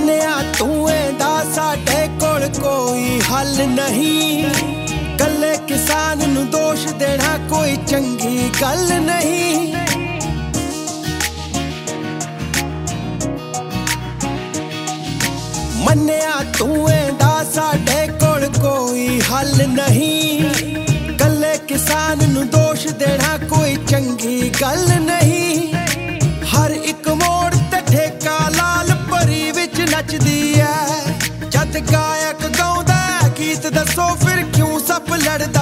ਮੰਨਿਆ ਤੂੰ ਇਹਦਾ ਸਾਡੇ ਕੋਲ ਕੋਈ ਹੱਲ ਨਹੀਂ। ਕੱਲੇ ਕਿਸਾਨ ਨੂੰ ਦੋਸ਼ ਦੇਣਾ ਕੋਈ ਚੰਗੀ ਗੱਲ ਨਹੀਂ। ਮੰਨਿਆ ਤੂੰ ਇਹਦਾ ਸਾਡੇ ਕੋਲ ਕੋਈ ਹੱਲ ਨਹੀਂ। ਕੱਲੇ ਕਿਸਾਨ ਨੂੰ ਦੋਸ਼ ਦੇਣਾ ਕੋਈ ਚੰਗੀ ਗੱਲ ਨਹੀਂ। ਹਰ ਇੱਕ ਮੋੜ ਤੇ ਠੇਕਾ ਲਾਲ ਪਰੀ ਵਿੱਚ ਨੱਚਦੀ ਐ। ਜਦ ਗਾਇਕ ਗਾਉਂਦਾ ਗੀਤ ਦੱਸੋ ਫਿਰ ਕਿਉਂ ਸੱਪ ਲੜਦਾ